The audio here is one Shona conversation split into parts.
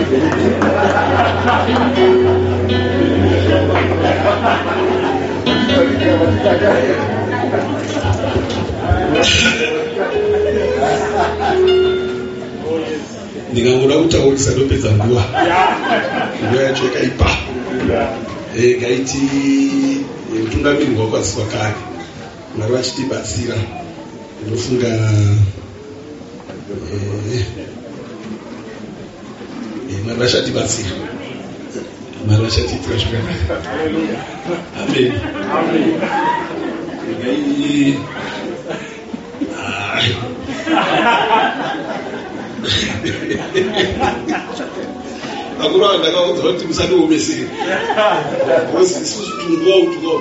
Ndingangoda kutaurisa ndopedza nguva yacho yakaipa. Gaiti mutungamiri wakwaziswa kare, Mwari vachitibatsira. Ndinofunga Mwari vachatibatsira, Mwari vachatiitira zvakanaka. Amen. Akuru ava ndakaudza kuti musandiomesere, because isusu tunguva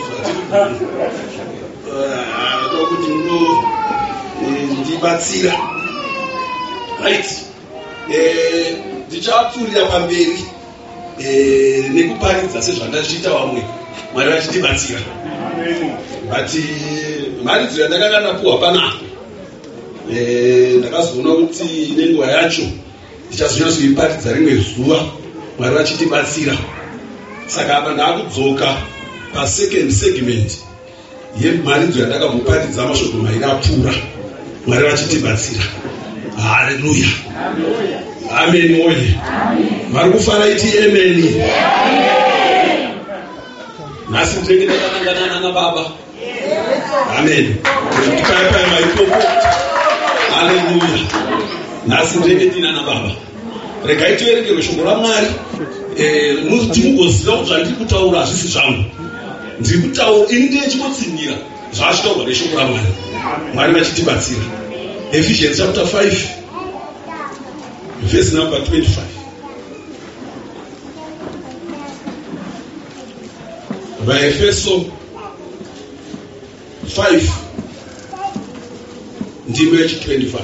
kuti munondibatsira. Right. Ndichapfuurira pamberi nekuparidza sezvandachiita vamwe, Mwari vachitibatsira. But mharidziro yandakanga ndapuhwa panapa, ndakazoona kuti nenguva yacho ndichazonyatsoiparidza rimwe zuva, Mwari vachitibatsira. Saka apa ndaakudzoka pasecond segment yemharidziro yandakamuparidza mashoko mairi apfuura, Mwari vachitibatsira. Haleluya. Amen. Oye, vari kufara iti amen. Nhasi ndenge ndakanangana nababa. Amen. Tikaipai maipopo. Haleluya. Nhasi ndenge ndina nababa. Regai tiverengerwe shoko raMwari. Mugoziva kuti zvandiri kutaura hazvisi zvangu. Ndiri kutaura ini ndechinotsigira zvachitaurwa neshoko raMwari. Mwari vachitibatsira. Ephesians chapter 5 verse number 25. Vaefeso 5 ndimo yachi 25.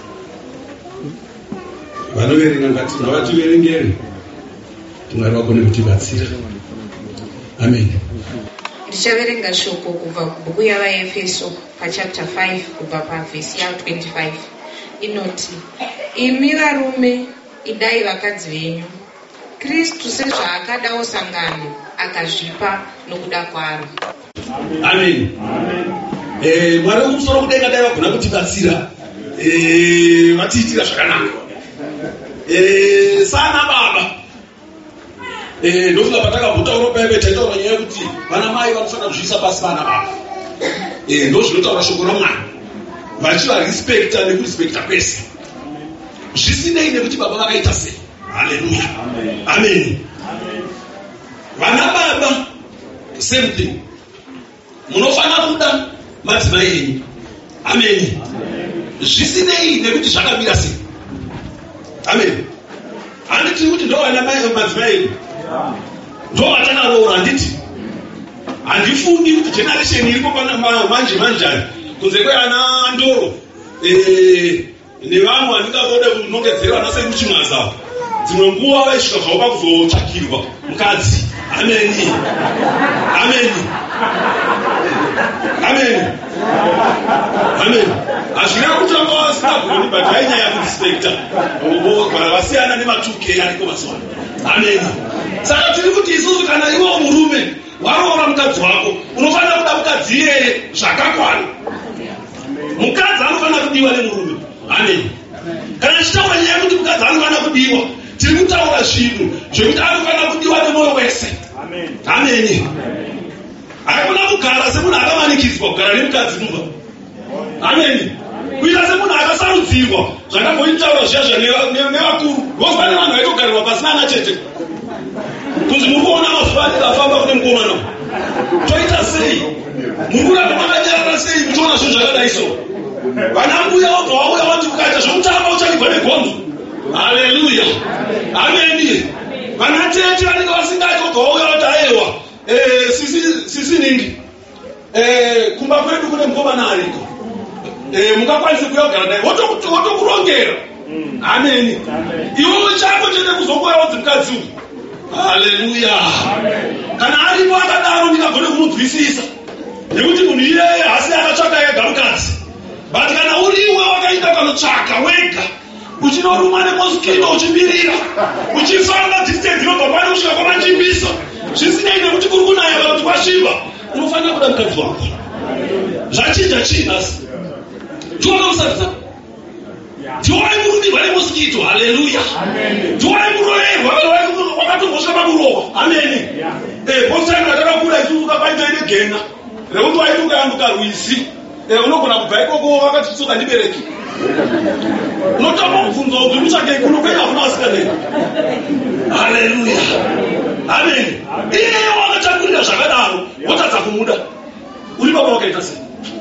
Vanoverenga ngati ngavativerengere, Mwari vagone kutibatsira. Amen. Ndichaverenga shoko kubva kubhuku yavaefeso pachapter 5 kubva pavhesi ya25. Inoti, imi varume idai vakadzi venyu Kristu sezvaakadawo sangano akazvipa nokuda kwaro. Amen. Mwari wekumusoro kudenga dai vagona kutibatsira, vatiitira zvakanaka. Sana baba, ndofunga patakabvutaura paive taitaura nyaya yekuti vana mai vanofanira kuzviisa pasi vana baba. Ndozvinotaura shoko raMwari, vachivarespekta nekurespekta kwese, zvisinei nekuti baba vakaita sei. Haleluya. Amen. Vana baba same thing, munofanira kuda madzimai enyu. Amen. Zvisinei nekuti zvakamira sei. Amen. Handiti kuti ndo vana madzimai enyu ndo vatakaroora, handiti. Handifungi kuti generation iripo manje kunze kweana ndoro nevamwe vandingazode kunongedzera vana sei muchimwaza, dzimwe nguva vaisvika zvavo pakuzotsvakirwa mukadzi. Amen. Amen. Amen. Amen. Hazvina kuti vanga vasingagoni, but vainyaya kurespekta vasiyana nema2K ariko mazuva. Amen. Saka tiri kuti isusu kana iwo murume waroora mukadzi wako, unofanira kuda mukadzi iyeye zvakakwana. Mukadzi anofanira kudiwa nemurume. Amen. Kana tichitaura nyaya kuti mukadzi anofanira kudiwa, tiri kutaura zvinhu zvekuti anofanira kudiwa nemwoyo wese. Amen. Haikuna kugara semunhu akamanikidzwa kugara nemukadzi mumba. Amen. Kuita semunhu akasarudzirwa zvakamboitaura zviya nevakuru. Ngozi pane vanhu vaitogarirwa pasina ana chete, kunzi muri kuona mazuva andikafamba kune mukomana, toita sei? Muri kuramba makanyarara sei muchiona zvinhu zvakadai so? Vana mbuya wabva wauya wati ukaita zvokutamba uchanigwa negonzo. Haleluya. Amen. Vana tete vanenge vasingati wabva wauya wati aiwa sisi ningi kumba kwedu kune mukomana ariko, mungakwanise kuya kugara naye, wotokurongera. Amen. Iwe chako chete kuzokoyawo dzimukadzi uyu. Haleluya. Kana aripo akadaro ndingagone kumunzwisisa, nekuti munhu iyeye hasi akatsvaka yega mukadzi. But kana uriwe wakaenda panotsvaka wega, uchinoruma nemosquito uchibirira uchifamba distance inobva pano kusvika kwamachimbiso zvisinei nekuti kuri kunaya kana kuti kwasviba unofanira kuda mukadzi wako. Zvachinja chii basi? Tiwakamusarisa tiwai murumirwa nemosquito. Haleluya. Tiwai muroerwa wakatongosvika pakurohwa. Ameni. Positani vatakakura isusu kapaita ine gena rekuti waituka yambuka rwisi unogona kubva ikoko wakati tsoka ndibereki unotama mubvunzo kuti mutsvake kuno kwenda kuna wasikanei. Haleluya. Ameni. Iye wakatakurira zvakadaro wotadza kumuda uri baba wakaita sei?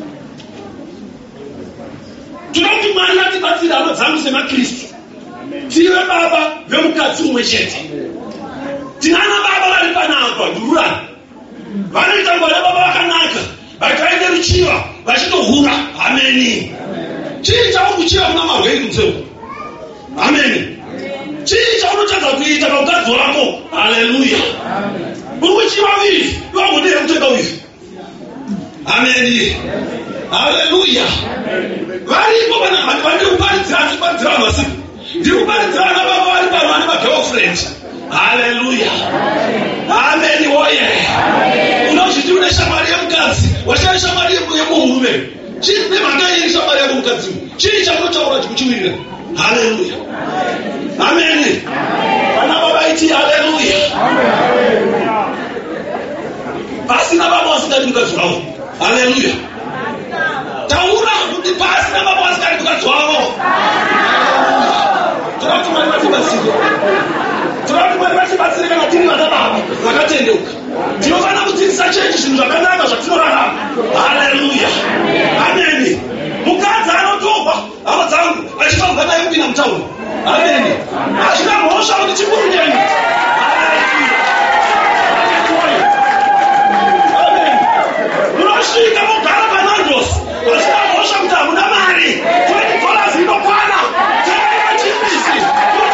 Tinoda kuti Mwari atibatsire hama dzangu semakristu tive baba vemukadzi umwe chete. Tinana baba vari panapa ndururani vanoita ngwara baba vakanaka vakaende ruchiva vachitohura. Ameni. Chii chaukuchiva kuna marwei kunzeu? Ameni. Chii chaunotadza kuita pamukadzi wako? Haleluya. Uri kuchiva wivi iwagodere kutenga wivi. Ameni. Haleluya. Varipo vane kuparidzira masiku ndiri kuparidzira vana baba vari pano vane magirlfriend. Haleluya. Ameni woye. Unozviti une shamwari yemukadzi washaya shamwari yemurume. Chii nemhaka iri shamwari yako mukadzi? Chii chakunotaura chikuchivirira? Haleluya. Ameni. Vana baba iti haleluya. Pasina baba wasingadi mukadzi wavo. Haleluya. Taura kuti pasina baba wasingadi mukadzi wavo. Toda Mwari vatibatsire kana tiri vana baba vakatendeuka. Tinofanira kudzidzisa chechi zvinhu zvakanaka zvatinorarama. Haleluya. Ameni. Mukadzi anotorwa hama dzangu achifamba naye kupinda mutauni. Ameni. Hazvina mhosva kuti chikuru nyenyu. Ameni. Munosvika mogara panandos hazvina mhosva kuti hamuna mari. $20 inokwana. Tengai machipisi.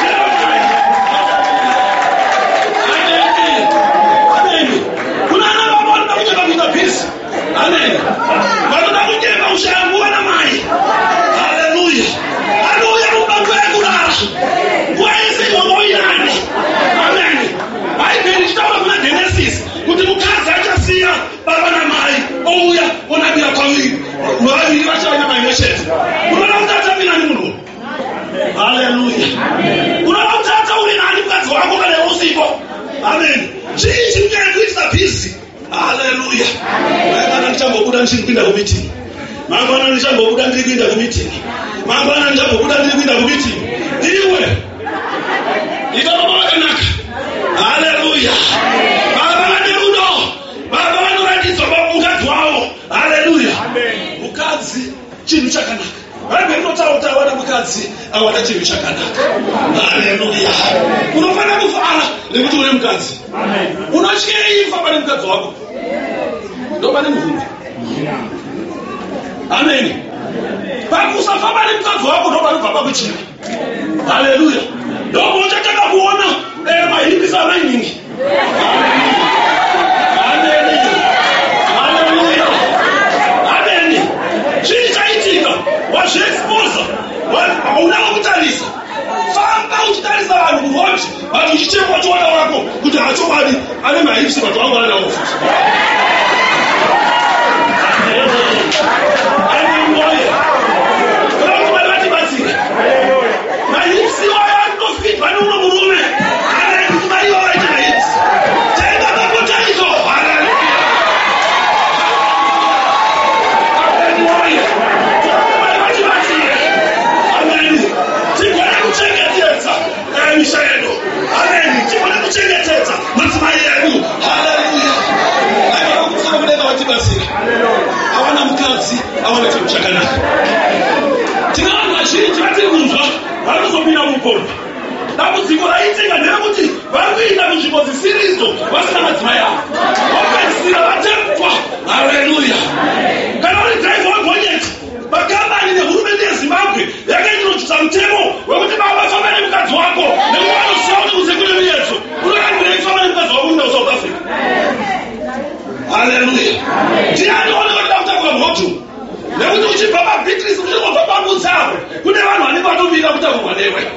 Amen. Vanoda kutenga ushanguwa na mai. Haleluya. Haleluya mubangwe kurara. Waisi wamoyani. Amen. Bhaibheri chitaura kuna Genesis kuti mukadzi achasiya baba na mai ouya onamira kwamiri. Vaviri vachava nyama imwe chete. Unoda kuti atamira ni munhu. Haleluya. Unoda kuti ataure nani mukadzi wako kana usipo. Amen. Chii chinoita kuitisa peace. Haleluya. Mangwana ndichambobuda ndichipinda kumeeting. Mangwana ndichambobuda ndipinda kumeeting. Mangwana ndichambobuda ndipinda kumeeting. Iwe. Ita baba wakanaka. Haleluya. Baba vanerudo. Baba vanoratidzwa mukadzi wavo. Haleluya. Mukadzi chinhu chakanaka. Vamwe inotaura wana mukadzi awana chinhu chakanaka. Haleluya. Unofanira kufara nekuti uri mukadzi. Unotyei ifa pane mukadzi wako. Ndo pane muvhunzo. Ameni. Pakusafamba nemukadzi wako ndo panobva pakuchira. Haleluya. Ndo uchataka kuona mahipisi amainingi. Ameni. Haleluya. Ameni. Chii chaitika wazviexposa unava kutarisa. Famba uchitarisa vanhu kuroti vanhu uchichekwa chiwana wako kuti hachowani ane mahipisi vanhu vangu vanawo futi. Mahipsi waya anofit pane uno murume kuti mari wawaita mahipsi tenga mapotaito. Ameni. Tigone kuchengetedza misha yedu. Ameni. Tigone kuchengetedza madzimai edu. Haleluya. Aiva kumusana mudenga vatibatsira. Hawana mukadzi hawana chinhu chakanaka. Tina vanhu vazhinji vatiri kunzwa vari kuzopinda muupombe. Dambudziko raitika nderekuti vari kuinda kunzvimbo dzisiridzo vasina madzimai avo. Vapedzisira vatepwa. Haleluya. Kana uri dhiraivha wegonyeti makambani nehurumende yeZimbabwe yakaintrodusa mutemo wekuti baba famba nemukadzi wako nekuti vanoziva kuti kunze kune muyedzo. Unokangurai kufamba nemukadzi wako kuenda kuSouth Africa. Haleluya. Ndiani onoda kutakuka mhoto nekuti uchibva paBeatrice uchingobva pambudzi avo kune vanhu vanenge vatomira kutakurwa newe.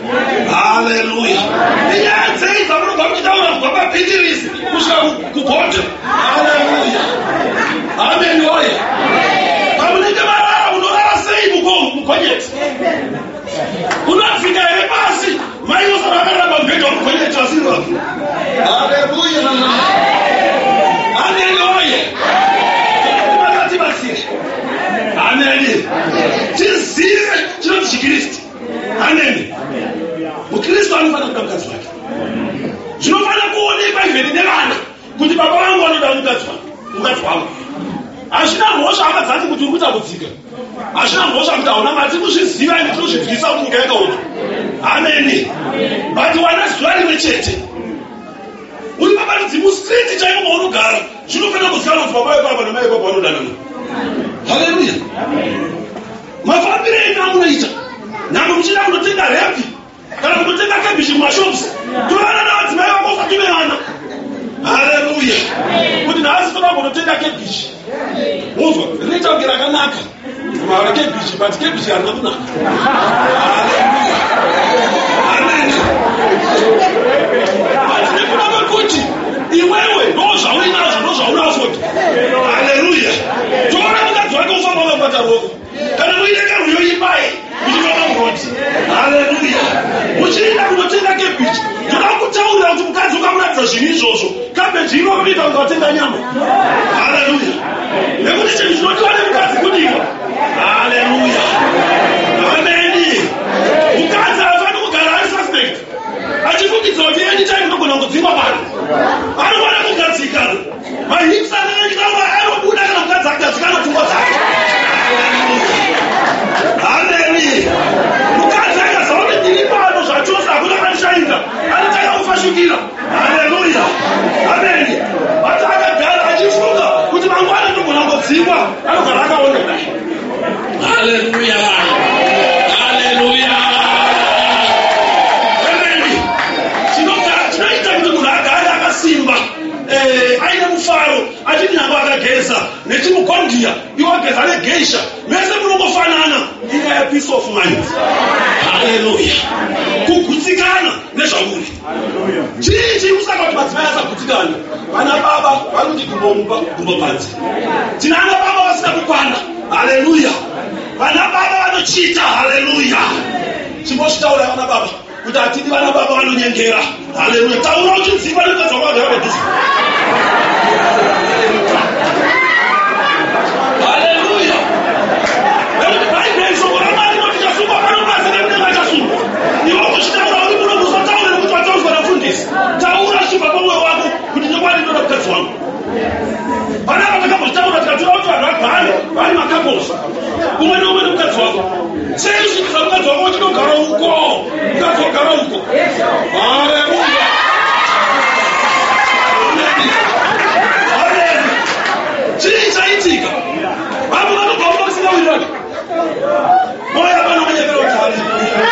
kumapitirisi kusvika kubhodha. Haleluya. Amen. Oye. Pamunenge marara unorara sei mugonyeti? Unafika here pasi mai vosara vakaramba mubhedha wamugonyeti vasiri vafu. Haleluya. Amen. Oye. Vakati vasiri. Amen. Tizive chinonzi chiKristu. Amen. Mukristu anofanira kuda mukadzi wake. Zvinofanira kuonekwa ivheni nevana kuti baba vangu vanoda mukadzi wangu. Hazvina mhosva akadzati kuti uri kutambudzika. Hazvina mhosva kuti hauna mati kuzviziva ine tinozvibvisa kuti nyika yakaona. Amen. But wana zuva rimwe chete. Uri paparidzi mustriti chaimo maunogara. Zvinofanira kuziva kuti baba vepapa namai vepapa vanodanana. Haleluya. Mafambiro enyu amunoita. Nyangwe muchida kunotenga repi kana kunotenga kebishi mumashopusi, tovana navadzimai vako usati vevana. Haleluya. Kuti nhasi toda kunotenga kebishi. Munzwa rinoita kunge rakanaka mara kebishi, but kebishi harina kunaka. Haleluya. Amen. But nekuda kwekuti iwewe ndozvauinazvo ndozvaunazvo. Haleluya. Toona mukadzi wake ufamba wakabata ruoko kana muireka rwuyoimbai kuchifamba muroti. Haleluya. Muchienda kunotenga kebichi, ndoda kutaurira kuti mukadzi ukamuratidza zvinhu izvozvo kabeji inokuita kuti watenga nyama. Haleluya. Nekuti chinhu chinodiwa nemukadzi kudiwa. Haleluya. Amen. Mukadzi haafaniri kugara ari suspect achifungidza kuti anytime unogona kudzingwa pano. Anofanira kugadzikana. Mahips anenge anobuda kana mukadzi agadzikana pfungwa dzake. Amen. Mukadzi akaziva kuti ndiri pano zvachose hakuna kanishainga, anotanga kufashukira. Haleluya. Amen. Bati akagara achifunga kuti mangwana ndogona kudzingwa, anogara akaoneka. Haleluya. Haleluya. Amen. Chinoita kuti munhu agare akasimba, aine mufaro, achiti nyange akageza nechimukondia iwo ageza negeisha, mese munongofanana. Inga ya peace of mind. Haleluya. Kugutsikana nezvauri. Chii kusaka kuti madzimai asagutsikana? Vana baba vanoti kumbomupa kumbopanza. Tina vana baba vasina kukwana. Haleluya. Vana baba vanochita. Haleluya. Chimbosvitaura vana baba kuti hatidi vana baba vanonyengera. Haleluya. Taura uchidzimba nemukadzi wako agara padhuze. Haleluya. Nekuti Bhaibheri shoko raMwari rinoti chasungwa panobazi nekunenge achasungwa. Iwe kuchitaura uri muno musautaure nekuti wataurwa namufundisi. Taura zvichibva pamwoyo wako kuti ndokwadi ndoda mukadzi wangu. Panapa takambozvitaura tikatoda kuti vanhu vagare vari makakosa. Umwe neumwe nemukadzi wako. Sei usvibisa mukadzi wako uchinogara uko? Mukadzi wagara uko. Haleluya. Amen. Chii chaitika? Vanhu vanobva unokusingawirana. Moya vanonyepera kuti haleluya.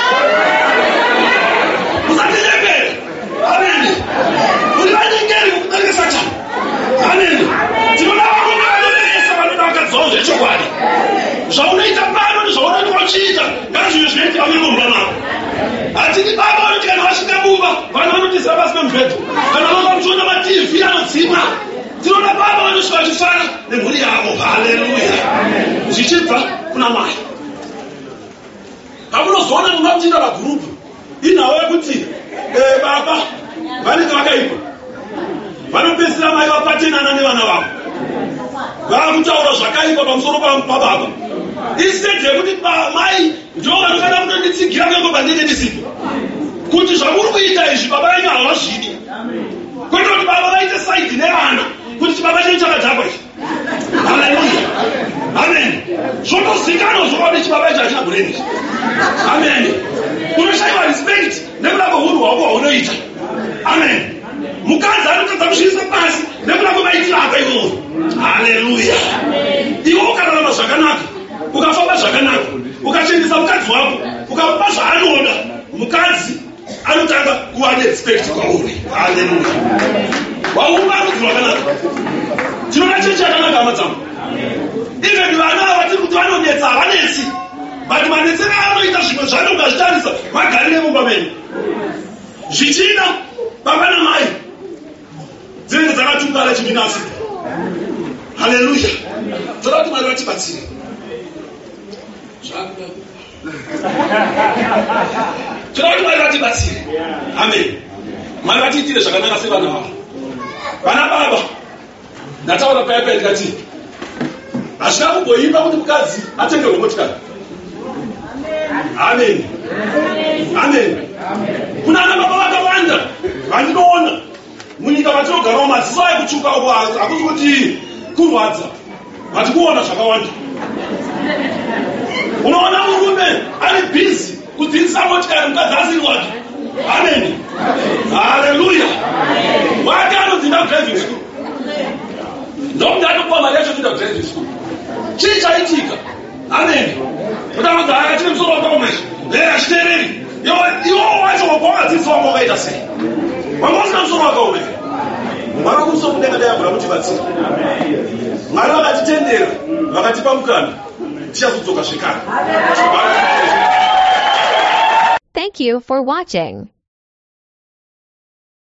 Musatinyepere. Amen. Muri vanyengeri kudarika Satani. Amen. Tinoda varume vanonesa vanoda vakadzi vavo zvechokwadi. Zvaunoita pano nezvaunoita uchiita ngazvive zvinoitika munyongorwa mako. Hatidi baba vanoti kana vasvika buva vanhu vanotizira pasi pemubhedha, kana vava muchiona maTV anodzimwa. Tinoda baba vanosvika vachifara nemhuri yavo. Haleluya. Zvichibva kuna Mwari. Pamunozoona munotinda pagurupu inhau yekuti baba vanenge vakaipa, vanopedzisira mai vapatenana nevana vavo, vakutaura zvakaipa pamusoro pababa. Instead yekuti mai ndo vanokada kutonditsigira kengobva ndenge ndisipo, kuti zvamuri kuita izvi baba venyu havazvidi, kwete kuti baba vaite saidi nevana kuti chibaba chenyu chakadhakwa izvi. Haleluya. Amen. Zvotozikanwa zvokati chibaba ichi hachina bureni. Amen. Unoshayiwa respect nekuda kweunhu hwako hwaunoita. Amen. Mukadzi anotadza kusvibisa pasi nekuda kwemaitiro ako iwowo. Haleluya. Iwe ukararama zvakanaka, ukafamba zvakanaka, ukachenesa mukadzi wako, ukamupa zvaanoda, mukadzi anotanga kuva nerespect kwauri. Haleluya. Waumba rudzi rwakanaka. Tinoda chechi yakanaka hama dzangu. Even vana vatiri kuti vanonetsa havanetsi, but manetsero anoita zvimwe zvano ukazvitarisa magarire mumba menyu. Zvichida baba namai yakatungana chivinasi. Haleluya. Toda kuti Mwari vatibatsire. Toda kuti Mwari vatibatsire. Amen. Mwari vatiitire zvakanaka sevana vavo. Vana baba, ndataura paya ndikati hazvina kumboimba kuti mukadzi atengerwe motikari. Amen. Amen. Kuna ana baba vakawanda vandinoona munyika matinogarawo maziso ekutsvuka uko hakusi kuti kurwadza, vati kuona zvakawanda. Unoona murume ari bhizi kudzidzisa motikari mukadzi asiri wake. Amen. Haleluya. Wake anodzimba driving school. Ndokuti atokuwa mari yacho kuenda driving school. Chii chaitika? Amen. Kutamadza akachine musoro wakaomesha. Achitereri. Iwo wacho wakwadzidzisa wako wakaita sei? Wanga usina musoro wakaomesha. Mwari wakumusoro kudenga dayagura kutibatsira. Mwari vakatitendera, vakatipa mukana. Tichazodzoka zvekare. Thank you for watching.